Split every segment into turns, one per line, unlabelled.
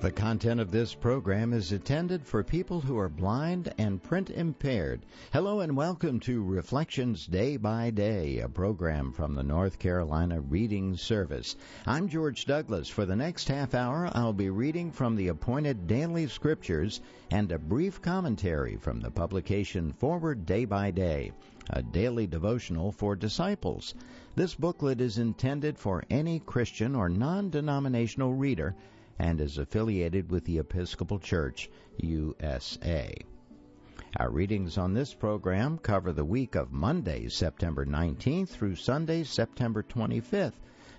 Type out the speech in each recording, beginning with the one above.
The content of this program is intended for people who are blind and print impaired. Hello and welcome to Reflections Day by Day, a program from the North Carolina Reading Service. I'm George Douglas. For the next half hour, I'll be reading from the appointed daily scriptures and a brief commentary from the publication Forward Day by Day, a daily devotional for disciples. This booklet is intended for any Christian or non-denominational reader and is affiliated with the Episcopal Church, USA. Our readings on this program cover the week of Monday, September 19th through Sunday, September 25th,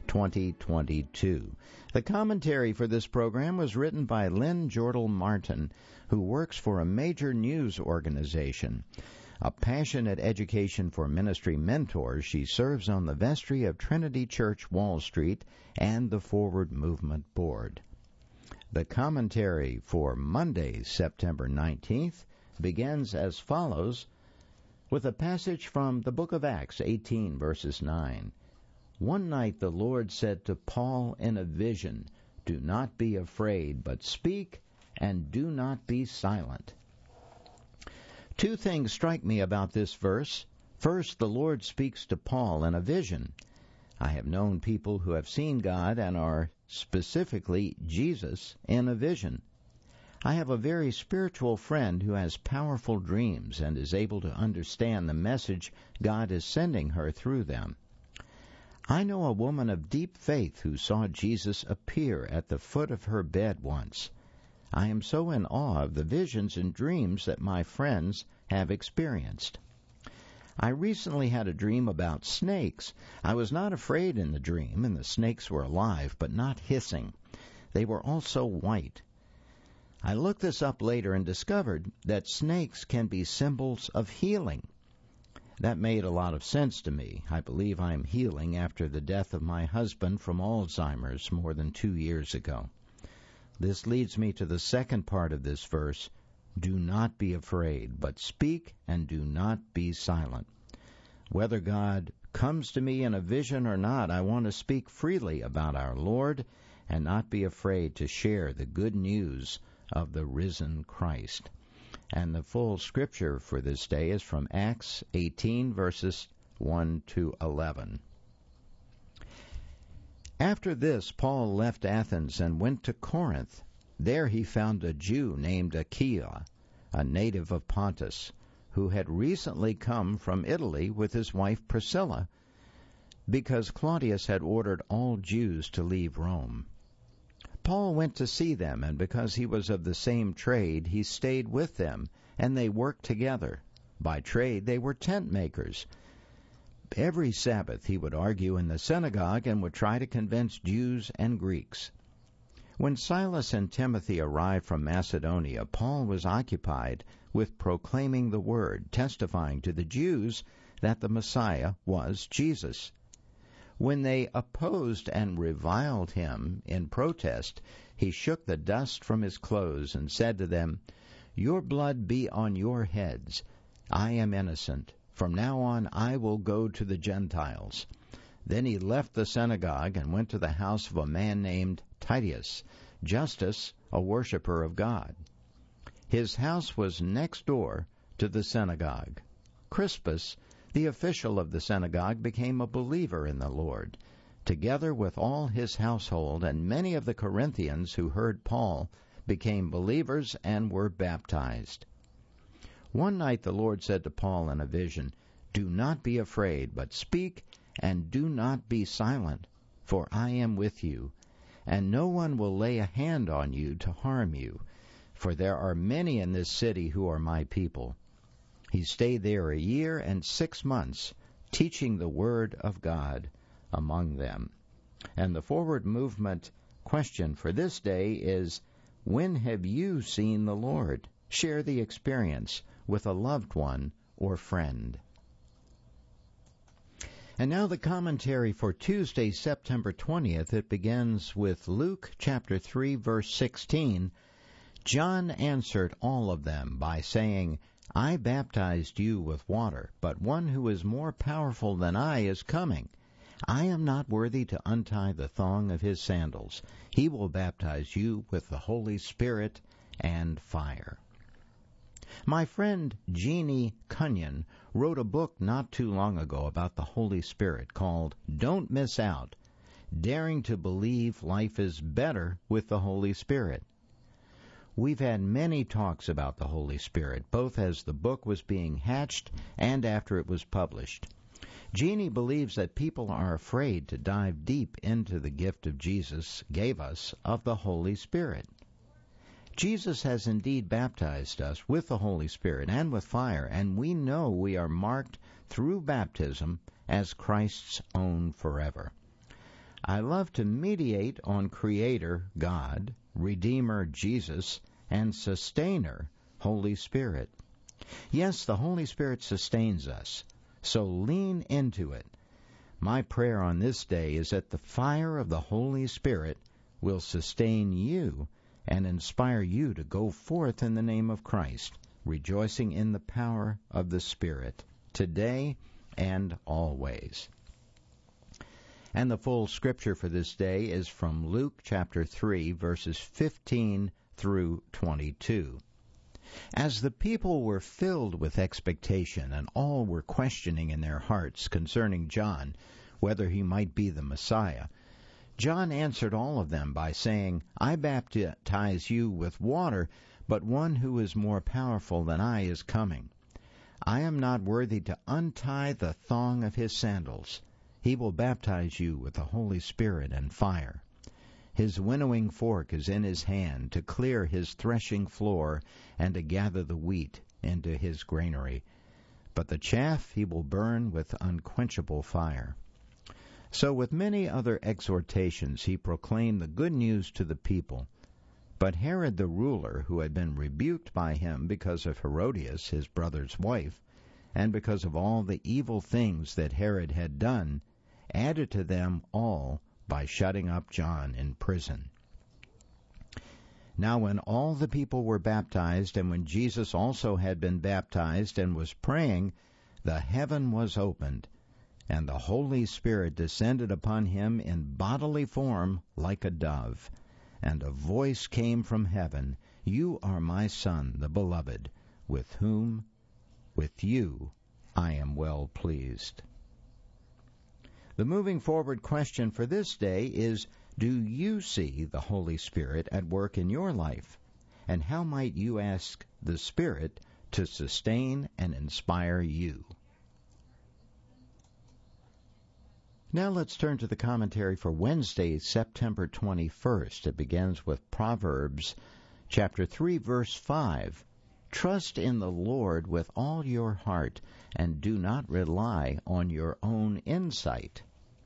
2022. The commentary for this program was written by Lynn Jordal Martin, who works for a major news organization. A passionate education for ministry mentor, she serves on the vestry of Trinity Church, Wall Street, and the Forward Movement Board. The commentary for Monday, September 19th, begins as follows with a passage from the book of Acts 18, verses 9. One night the Lord said to Paul in a vision, "Do not be afraid, but speak, and do not be silent." Two things strike me about this verse. First, the Lord speaks to Paul in a vision. I have known people who have seen God and are specifically Jesus in a vision. I have a very spiritual friend who has powerful dreams and is able to understand the message God is sending her through them. I know a woman of deep faith who saw Jesus appear at the foot of her bed once. I am so in awe of the visions and dreams that my friends have experienced. I recently had a dream about snakes. I was not afraid in the dream, and the snakes were alive, but not hissing. They were also white. I looked this up later and discovered that snakes can be symbols of healing. That made a lot of sense to me. I believe I am healing after the death of my husband from Alzheimer's more than 2 years ago. This leads me to the second part of this verse. Do not be afraid, but speak and do not be silent. Whether God comes to me in a vision or not, I want to speak freely about our Lord and not be afraid to share the good news of the risen Christ. And the full scripture for this day is from Acts 18, verses 1 to 11. After this, Paul left Athens and went to Corinth. There he found a Jew named Aquila, a native of Pontus, who had recently come from Italy with his wife Priscilla, because Claudius had ordered all Jews to leave Rome. Paul went to see them, and because he was of the same trade, he stayed with them, and they worked together. By trade, they were tent makers. Every Sabbath he would argue in the synagogue and would try to convince Jews and Greeks. When Silas and Timothy arrived from Macedonia, Paul was occupied with proclaiming the word, testifying to the Jews that the Messiah was Jesus. When they opposed and reviled him in protest, he shook the dust from his clothes and said to them, "Your blood be on your heads. I am innocent. From now on I will go to the Gentiles." Then he left the synagogue and went to the house of a man named Titius, Justus, a worshiper of God. His house was next door to the synagogue. Crispus, the official of the synagogue, became a believer in the Lord, together with all his household, and many of the Corinthians who heard Paul became believers and were baptized. One night the Lord said to Paul in a vision, "Do not be afraid, but speak, and do not be silent, for I am with you, and no one will lay a hand on you to harm you, for there are many in this city who are my people." He stayed there 1 year and 6 months, teaching the word of God among them. And the Forward Movement question for this day is, when have you seen the Lord? Share the experience with a loved one or friend. And now the commentary for Tuesday, September 20th. It begins with Luke chapter 3, verse 16. John answered all of them by saying, "I baptized you with water, but one who is more powerful than I is coming. I am not worthy to untie the thong of his sandals. He will baptize you with the Holy Spirit and fire. My friend Jeannie Cunyon wrote a book not too long ago about the Holy Spirit called Don't Miss Out, Daring to Believe Life is Better with the Holy Spirit. We've had many talks about the Holy Spirit, both as the book was being hatched and after it was published. Jeannie believes that people are afraid to dive deep into the gift of Jesus gave us of the Holy Spirit. Jesus has indeed baptized us with the Holy Spirit and with fire, and we know we are marked through baptism as Christ's own forever. I love to mediate on Creator God, Redeemer Jesus, and Sustainer Holy Spirit. Yes, the Holy Spirit sustains us, so lean into it. My prayer on this day is that the fire of the Holy Spirit will sustain you and inspire you to go forth in the name of Christ, rejoicing in the power of the Spirit, today and always. And the full scripture for this day is from Luke chapter 3, verses 15 through 22. As the people were filled with expectation, and all were questioning in their hearts concerning John, whether he might be the Messiah, John answered all of them by saying, I baptize you with water, but one who is more powerful than I is coming. I am not worthy to untie the thong of his sandals. He will baptize you with the Holy Spirit and fire. His winnowing fork is in his hand to clear his threshing floor and to gather the wheat into his granary. But the chaff he will burn with unquenchable fire. So with many other exhortations he proclaimed the good news to the people. But Herod the ruler, who had been rebuked by him because of Herodias, his brother's wife, and because of all the evil things that Herod had done, added to them all by shutting up John in prison. Now when all the people were baptized, and when Jesus also had been baptized and was praying, the heaven was opened, and the Holy Spirit descended upon him in bodily form like a dove. And a voice came from heaven, You are my Son, the Beloved, with you I am well pleased. The moving forward question for this day is, do you see the Holy Spirit at work in your life? And how might you ask the Spirit to sustain and inspire you? Now let's turn to the commentary for Wednesday, September 21st. It begins with Proverbs chapter 3, verse 5. Trust in the Lord with all your heart, and do not rely on your own insight.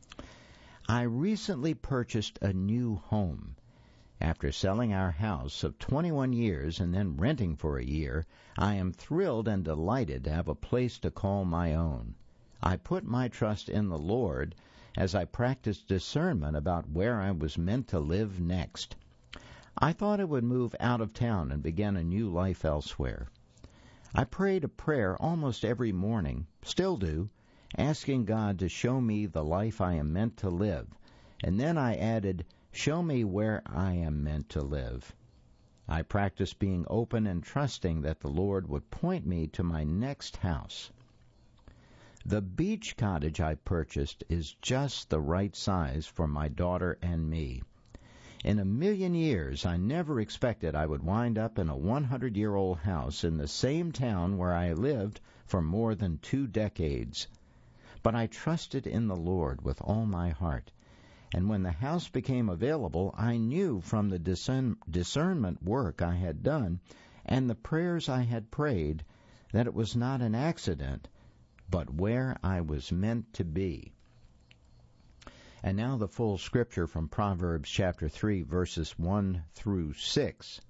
I recently purchased a new home. After selling our house of 21 years and then renting for a year, I am thrilled and delighted to have a place to call my own. I put my trust in the Lord as I practiced discernment about where I was meant to live next. I thought I would move out of town and begin a new life elsewhere. I prayed a prayer almost every morning, still do, asking God to show me the life I am meant to live, and then I added, show me where I am meant to live. I practiced being open and trusting that the Lord would point me to my next house. The beach cottage I purchased is just the right size for my daughter and me. In a million years, I never expected I would wind up in a 100-year-old house in the same town where I lived for more than 2 decades. But I trusted in the Lord with all my heart. And when the house became available, I knew from the discernment work I had done and the prayers I had prayed that it was not an accident, but where I was meant to be. And now the full scripture from Proverbs chapter 3, verses 1 through 6.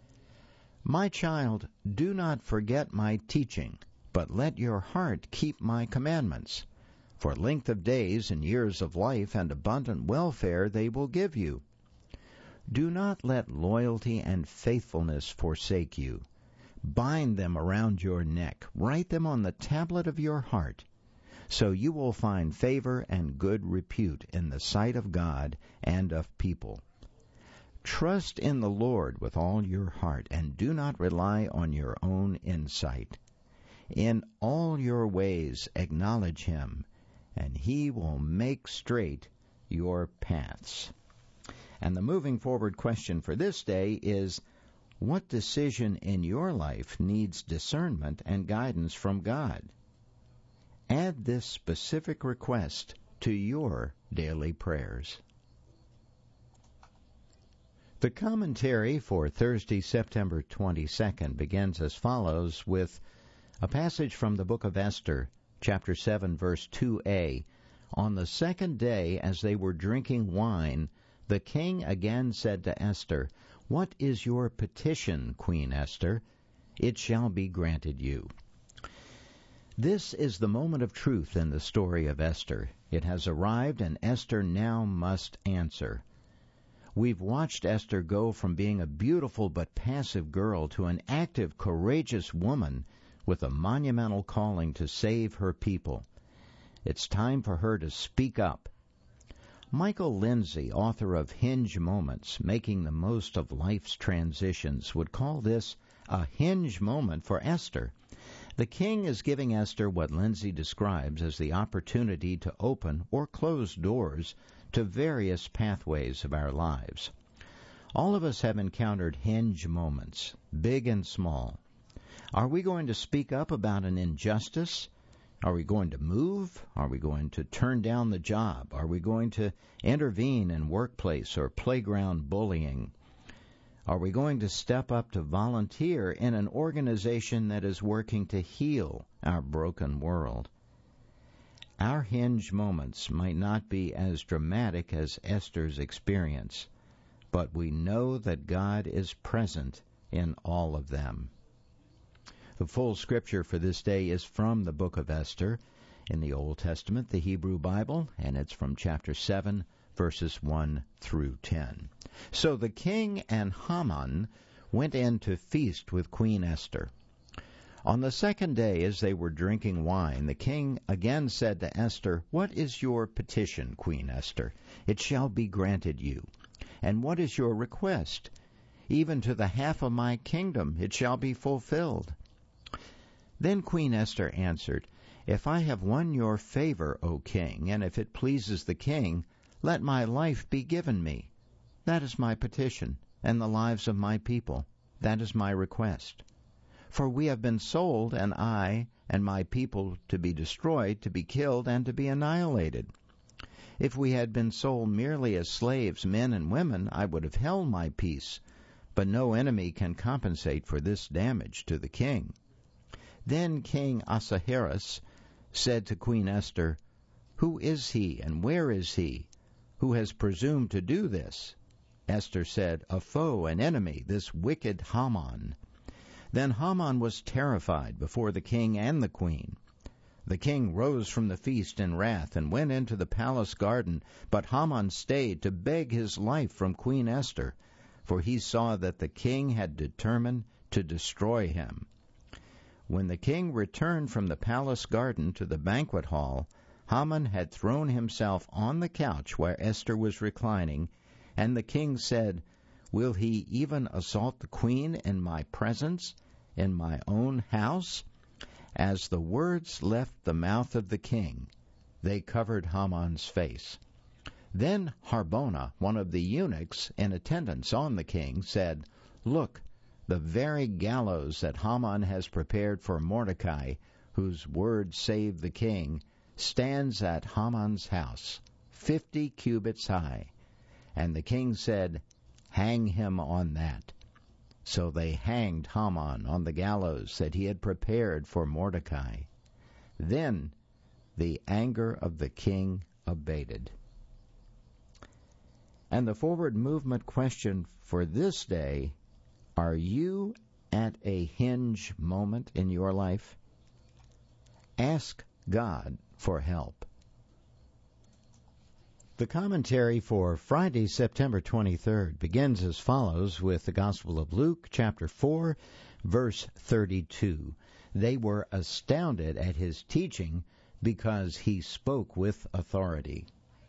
My child, do not forget my teaching, but let your heart keep my commandments. For length of days and years of life and abundant welfare they will give you. Do not let loyalty and faithfulness forsake you. Bind them around your neck, write them on the tablet of your heart. so you will find favor and good repute in the sight of God and of people. Trust in the Lord with all your heart, and do not rely on your own insight. In all your ways acknowledge him, and he will make straight your paths. And the moving forward question for this day is, what decision in your life needs discernment and guidance from God? Add this specific request to your daily prayers. The commentary for Thursday, September 22nd begins as follows with a passage from the book of Esther, chapter 7, verse 2a. On the second day, as they were drinking wine, the king again said to Esther, "What is your petition, Queen Esther? It shall be granted you." This is the moment of truth in the story of Esther. It has arrived, and Esther now must answer. We've watched Esther go from being a beautiful but passive girl to an active, courageous woman with a monumental calling to save her people. It's time for her to speak up. Michael Lindsay, author of Hinge Moments, Making the Most of Life's Transitions, would call this a hinge moment for Esther. The king is giving Esther what Lindsay describes as the opportunity to open or close doors to various pathways of our lives. All of us have encountered hinge moments, big and small. Are we going to speak up about an injustice? Are we going to move? Are we going to turn down the job? Are we going to intervene in workplace or playground bullying? Are we going to step up to volunteer in an organization that is working to heal our broken world? Our hinge moments might not be as dramatic as Esther's experience, but we know that God is present in all of them. The full scripture for this day is from the book of Esther in the Old Testament, the Hebrew Bible, and it's from chapter 7, verses 1 through 10. So the king and Haman went in to feast with Queen Esther. On the second day, as they were drinking wine, the king again said to Esther, "What is your petition, Queen Esther? It shall be granted you. And what is your request? Even to the half of my kingdom it shall be fulfilled." Then Queen Esther answered, "If I have won your favor, O king, and if it pleases the king, let my life be given me. That is my petition, and the lives of my people. That is my request. For we have been sold, and I and my people, to be destroyed, to be killed, and to be annihilated. If we had been sold merely as slaves, men and women, I would have held my peace. But no enemy can compensate for this damage to the king." Then King Ahasuerus said to Queen Esther, "Who is he, and where is he, who has presumed to do this?" Esther said, "A foe, an enemy, this wicked Haman." Then Haman was terrified before the king and the queen. The king rose from the feast in wrath and went into the palace garden, but Haman stayed to beg his life from Queen Esther, for he saw that the king had determined to destroy him. When the king returned from the palace garden to the banquet hall, Haman had thrown himself on the couch where Esther was reclining, and the king said, "Will he even assault the queen in my presence, in my own house?" As the words left the mouth of the king, they covered Haman's face. Then Harbona, one of the eunuchs in attendance on the king, said, "Look, the very gallows that Haman has prepared for Mordecai, whose word saved the king, stands at Haman's house, 50 cubits high." And the king said, "Hang him on that." So they hanged Haman on the gallows that he had prepared for Mordecai. Then the anger of the king abated. And the forward movement question for this day: are you at a hinge moment in your life? Ask God for help. The commentary for Friday, September 23rd begins as follows with the Gospel of Luke, chapter 4, verse 32. They were astounded at his teaching, because he spoke with authority.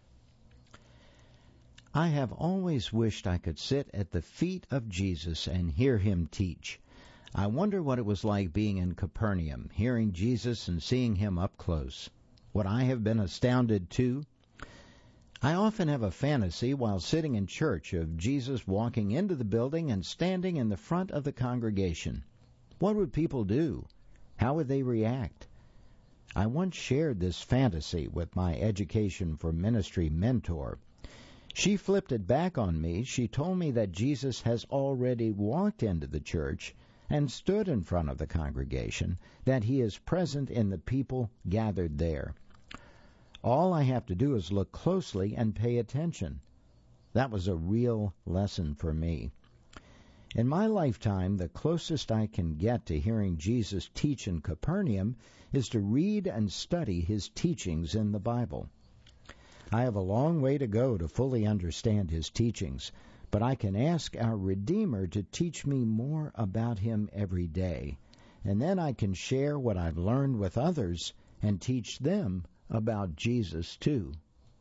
I have always wished I could sit at the feet of Jesus and hear him teach. I wonder what it was like being in Capernaum, hearing Jesus and seeing him up close. Would I have been astounded too? I often have a fantasy while sitting in church of Jesus walking into the building and standing in the front of the congregation. What would people do? How would they react? I once shared this fantasy with my Education for Ministry mentor. She flipped it back on me. She told me that Jesus has already walked into the church and stood in front of the congregation, that he is present in the people gathered there. All I have to do is look closely and pay attention. That was a real lesson for me. In my lifetime, the closest I can get to hearing Jesus teach in Capernaum is to read and study his teachings in the Bible. I have a long way to go to fully understand his teachings, but I can ask our Redeemer to teach me more about him every day, and then I can share what I've learned with others and teach them about Jesus too.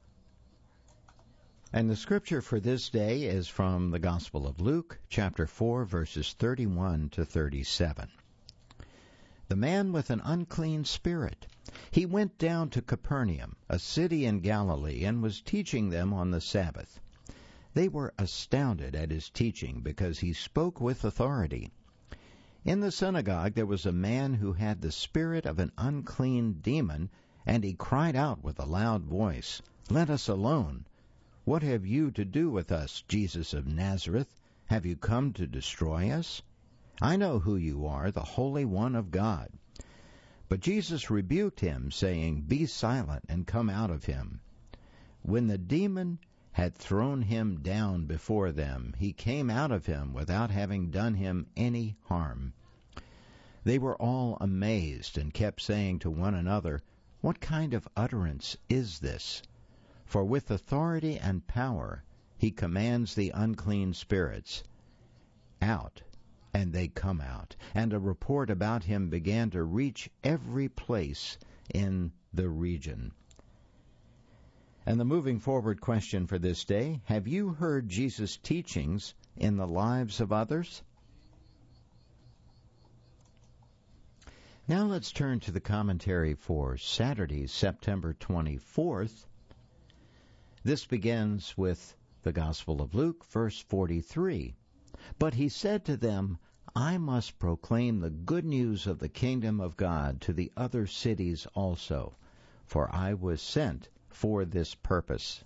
And the scripture for this day is from the Gospel of Luke, chapter 4, verses 31 to 37. The man with an unclean spirit, he went down to Capernaum, a city in Galilee, and was teaching them on the Sabbath. They were astounded at his teaching because he spoke with authority. In the synagogue there was a man who had the spirit of an unclean demon, and he cried out with a loud voice, "Let us alone! What have you to do with us, Jesus of Nazareth? Have you come to destroy us? I know who you are, the Holy One of God." But Jesus rebuked him, saying, "Be silent and come out of him." When the demon had thrown him down before them, he came out of him without having done him any harm. They were all amazed and kept saying to one another, "What kind of utterance is this?" For with authority and power he commands the unclean spirits, "Out," and they come out. And a report about him began to reach every place in the region. And the moving forward question for this day, have you heard Jesus' teachings in the lives of others? Now let's turn to the commentary for Saturday, September 24th. This begins with the Gospel of Luke, verse 43. But he said to them, "I must proclaim the good news of the kingdom of God to the other cities also, for I was sent for this purpose."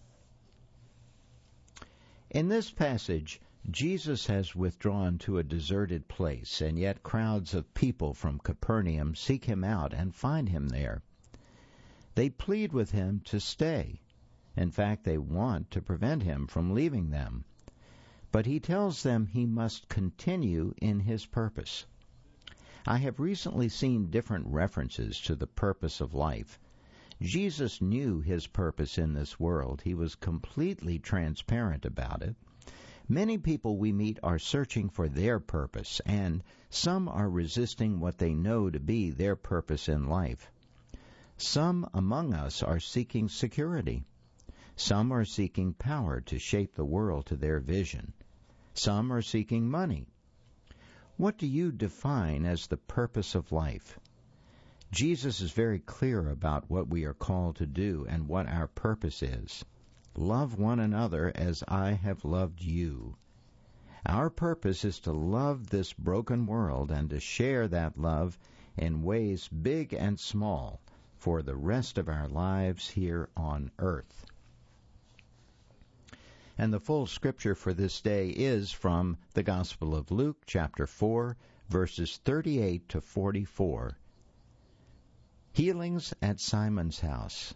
In this passage, Jesus has withdrawn to a deserted place, and yet crowds of people from Capernaum seek him out and find him there. They plead with him to stay. In fact, they want to prevent him from leaving them. But he tells them he must continue in his purpose. I have recently seen different references to the purpose of life. Jesus knew his purpose in this world. He was completely transparent about it. Many people we meet are searching for their purpose, and some are resisting what they know to be their purpose in life. Some among us are seeking security. Some are seeking power to shape the world to their vision. Some are seeking money. What do you define as the purpose of life? Jesus is very clear about what we are called to do and what our purpose is. Love one another as I have loved you. Our purpose is to love this broken world and to share that love in ways big and small for the rest of our lives here on earth. And the full scripture for this day is from the Gospel of Luke, chapter 4, verses 38 to 44. Healings at Simon's house.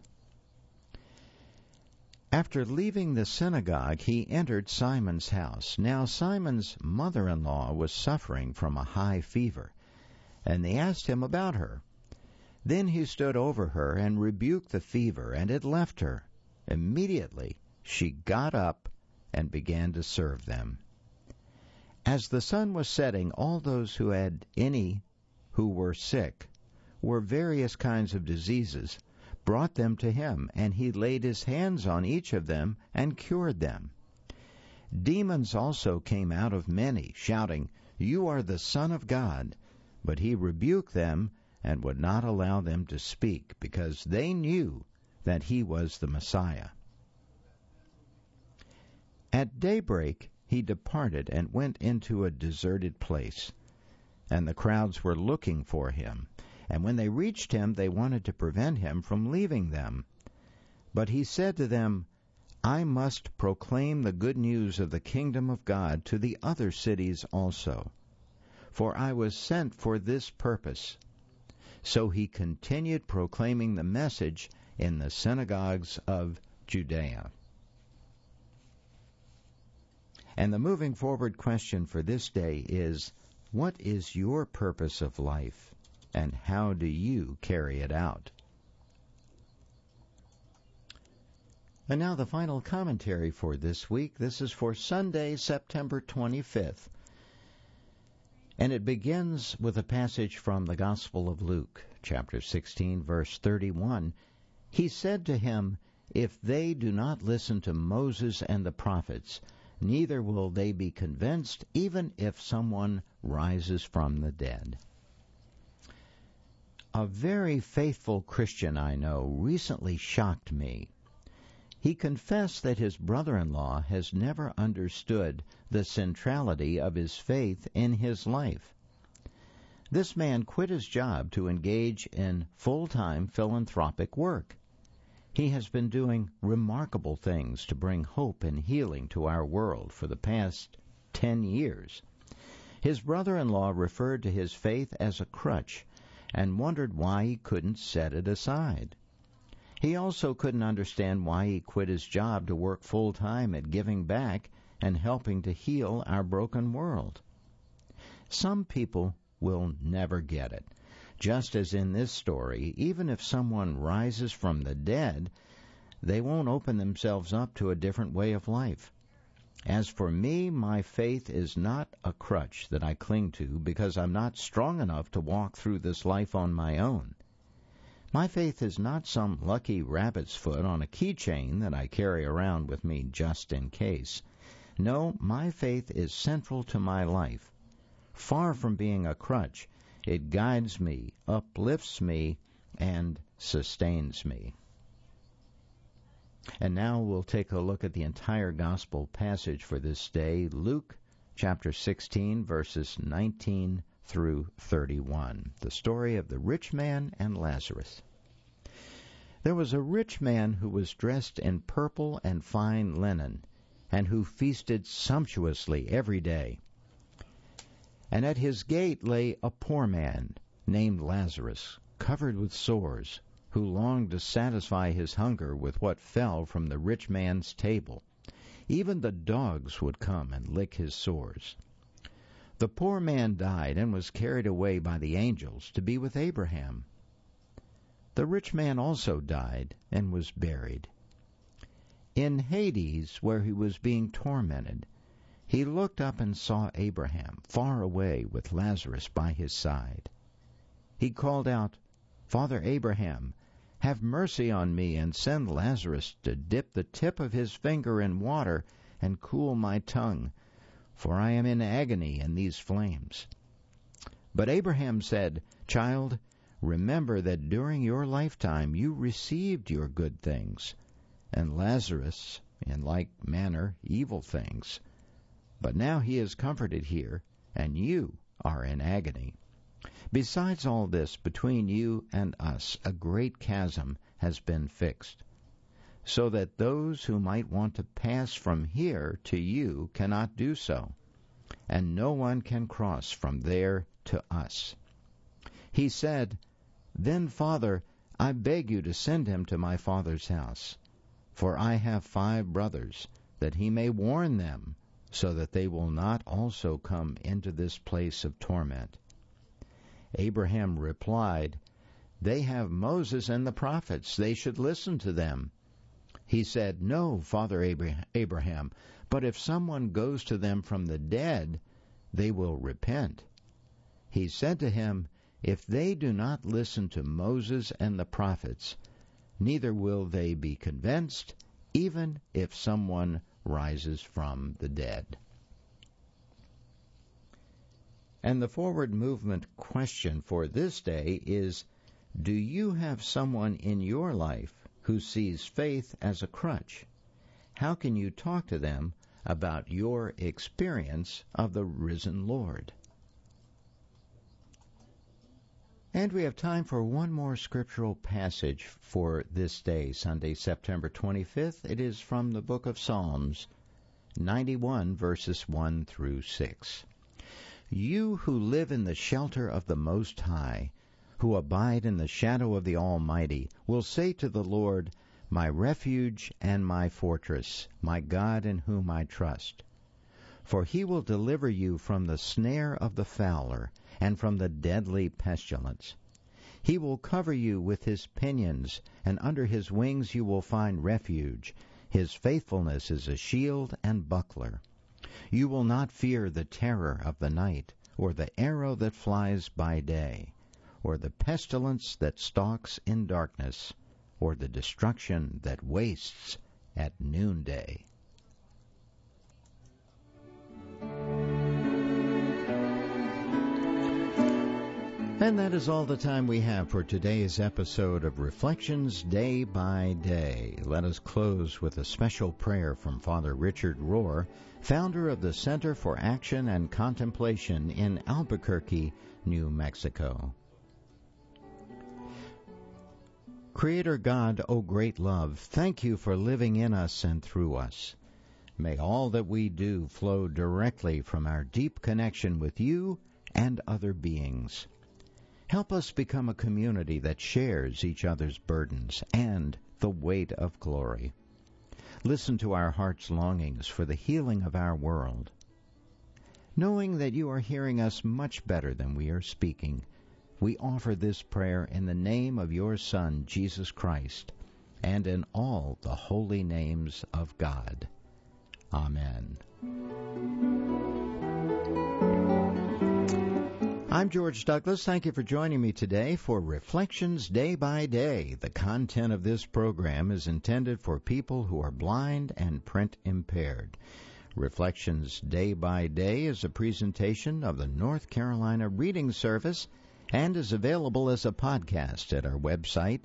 After leaving the synagogue, he entered Simon's house. Now Simon's mother-in-law was suffering from a high fever, and they asked him about her. Then he stood over her and rebuked the fever, and it left her. Immediately she got up and began to serve them. As the sun was setting, all those who had any who were sick, were various kinds of diseases, brought them to him, and he laid his hands on each of them and cured them. Demons also came out of many, shouting, "You are the Son of God." But he rebuked them and would not allow them to speak, because they knew that he was the Messiah. At daybreak he departed and went into a deserted place, and the crowds were looking for him. And when they reached him, they wanted to prevent him from leaving them. But he said to them, "I must proclaim the good news of the kingdom of God to the other cities also, for I was sent for this purpose." So he continued proclaiming the message in the synagogues of Judea. And the moving forward question for this day is, what is your purpose of life, and how do you carry it out? And now the final commentary for this week. This is for Sunday, September 25th. And it begins with a passage from the Gospel of Luke, chapter 16, verse 31. He said to him, "If they do not listen to Moses and the prophets, neither will they be convinced, even if someone rises from the dead." A very faithful Christian I know recently shocked me. He confessed that his brother-in-law has never understood the centrality of his faith in his life. This man quit his job to engage in full-time philanthropic work. He has been doing remarkable things to bring hope and healing to our world for the past 10 years. His brother-in-law referred to his faith as a crutch and wondered why he couldn't set it aside. He also couldn't understand why he quit his job to work full-time at giving back and helping to heal our broken world. Some people will never get it. Just as in this story, even if someone rises from the dead, they won't open themselves up to a different way of life. As for me, my faith is not a crutch that I cling to because I'm not strong enough to walk through this life on my own. My faith is not some lucky rabbit's foot on a keychain that I carry around with me just in case. No, my faith is central to my life. Far from being a crutch, it guides me, uplifts me, and sustains me. And now we'll take a look at the entire gospel passage for this day, Luke chapter 16, verses 19 through 31, the story of the rich man and Lazarus. There was a rich man who was dressed in purple and fine linen, and who feasted sumptuously every day. And at his gate lay a poor man named Lazarus, covered with sores, who longed to satisfy his hunger with what fell from the rich man's table. Even the dogs would come and lick his sores. The poor man died and was carried away by the angels to be with Abraham. The rich man also died and was buried. In Hades, where he was being tormented, he looked up and saw Abraham far away with Lazarus by his side. He called out, "Father Abraham, have mercy on me and send Lazarus to dip the tip of his finger in water and cool my tongue, for I am in agony in these flames." But Abraham said, "Child, remember that during your lifetime you received your good things, and Lazarus, in like manner, evil things. But now he is comforted here, and you are in agony. Besides all this, between you and us a great chasm has been fixed, so that those who might want to pass from here to you cannot do so, and no one can cross from there to us." He said, "Then, Father, I beg you to send him to my father's house, for I have 5 brothers, that he may warn them, so that they will not also come into this place of torment." Abraham replied, "They have Moses and the prophets. They should listen to them." He said, "No, Father Abraham, but if someone goes to them from the dead, they will repent." He said to him, "If they do not listen to Moses and the prophets, neither will they be convinced, even if someone rises from the dead. And the forward movement question for this day is, do you have someone in your life who sees faith as a crutch? How can you talk to them about your experience of the risen Lord? And we have time for one more scriptural passage for this day, Sunday, September 25th. It is from the book of Psalms, 91, verses 1 through 6. You who live in the shelter of the Most High, who abide in the shadow of the Almighty, will say to the Lord, my refuge and my fortress, my God in whom I trust. For he will deliver you from the snare of the fowler and from the deadly pestilence. He will cover you with his pinions, and under his wings you will find refuge. His faithfulness is a shield and buckler. You will not fear the terror of the night, or the arrow that flies by day, or the pestilence that stalks in darkness, or the destruction that wastes at noonday. And that is all the time we have for today's episode of Reflections Day by Day. Let us close with a special prayer from Father Richard Rohr, founder of the Center for Action and Contemplation in Albuquerque, New Mexico. Creator God, O great love, thank you for living in us and through us. May all that we do flow directly from our deep connection with you and other beings. Help us become a community that shares each other's burdens and the weight of glory. Listen to our heart's longings for the healing of our world. Knowing that you are hearing us much better than we are speaking, we offer this prayer in the name of your Son, Jesus Christ, and in all the holy names of God. Amen. I'm George Douglas. Thank you for joining me today for Reflections Day by Day. The content of this program is intended for people who are blind and print impaired. Reflections Day by Day is a presentation of the North Carolina Reading Service and is available as a podcast at our website,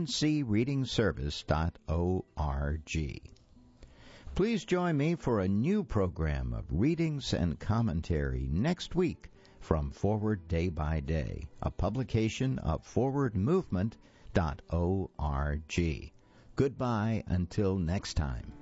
ncreadingservice.org. Please join me for a new program of readings and commentary next week from Forward Day by Day, a publication of forwardmovement.org. Goodbye until next time.